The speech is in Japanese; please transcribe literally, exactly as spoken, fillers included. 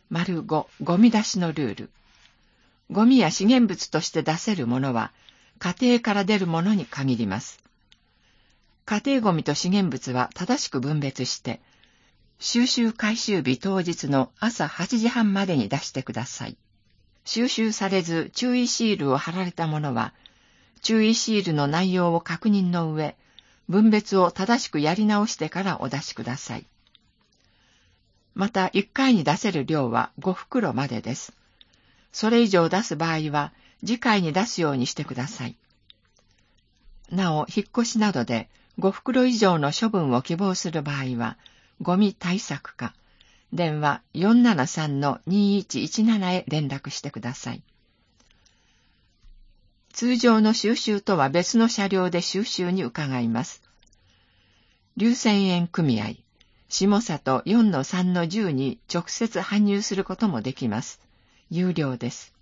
丸ご、ゴミ出しのルール。ゴミや資源物として出せるものは、家庭から出るものに限ります。家庭ゴミと資源物は正しく分別して、収集回収日当日の朝はちじはんまでに出してください。収集されず注意シールを貼られたものは、注意シールの内容を確認の上、分別を正しくやり直してからお出しください。また、いっかいに出せる量はごふくろまでです。それ以上出す場合は、次回に出すようにしてください。なお、引っ越しなどでごふくろ以上の処分を希望する場合は、ゴミ対策課、電話 よんななさんのにいちいちなな へ連絡してください。通常の収集とは別の車両で収集に伺います。龍泉園組合、下里 よんのさんのじゅう に直接搬入することもできます。有料です。